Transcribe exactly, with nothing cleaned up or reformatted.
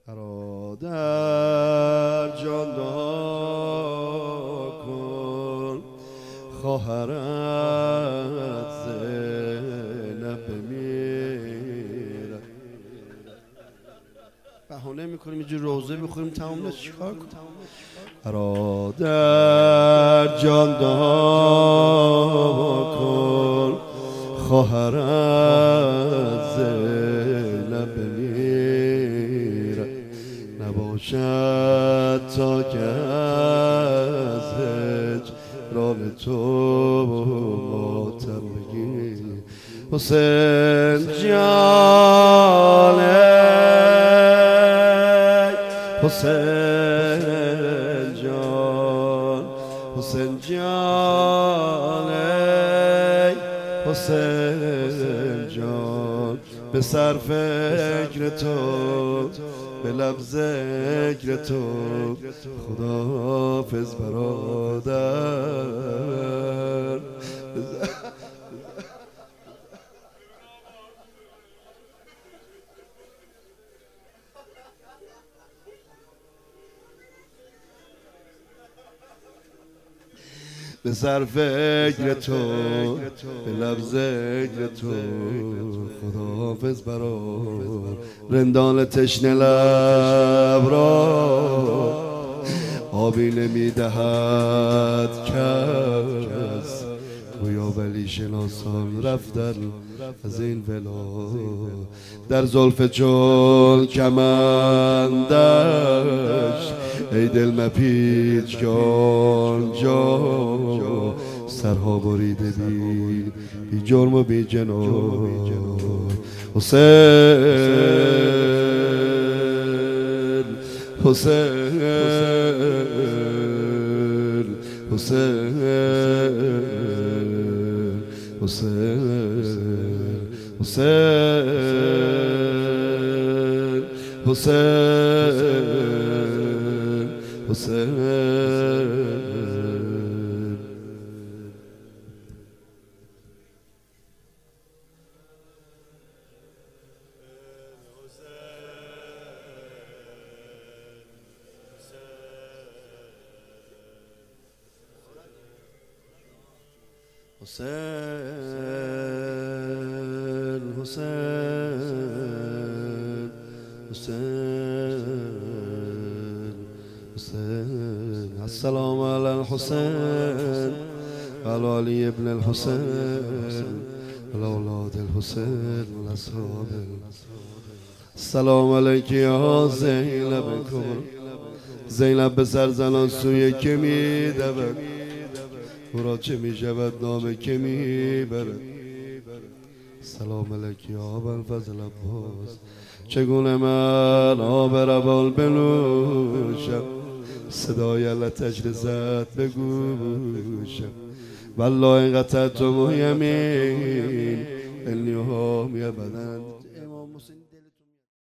را در جان کن خواهرت زینب بمیرد. بهانه میکنیم اینجور روزه بخوریم تمام نشه چیکار کنیم. را در جان کن خواهرت زینب بمیرد. نباشد تا که از هجران تو ماتم بگیر. حسین جان حسین جان حسین جان حسین جان به سر فکر تو به لب ذکر تو خداحافظ برادر. به سر فکر تو به لب ذکر تو خداحافظ برادر. رندان تشنه لب را آبی نمیدهد کس، گویا ولی شناسان رفتن از این ولا. در زلف چون کمندش ای دل مپیچ که آنجا سرها بریده بی بی جرم و بی جنان. حسین حسین حسین حسین حسین حسین حسین. حسین حسین حسین حسین. السلام علی الحسین و علی ابن الحسین و اولاد الحسین و اصحاب. السلام علیک یا زینب کبرا. زینب به سر زنان سوی که می دود، او را چه می شود نام که می برد. سلام علیک یا ابوالفضل عباس. چگونه من آب روان بنوشم، صدای لطش رزد به گوشم. والله این قطعت و یمین النیام ابدا.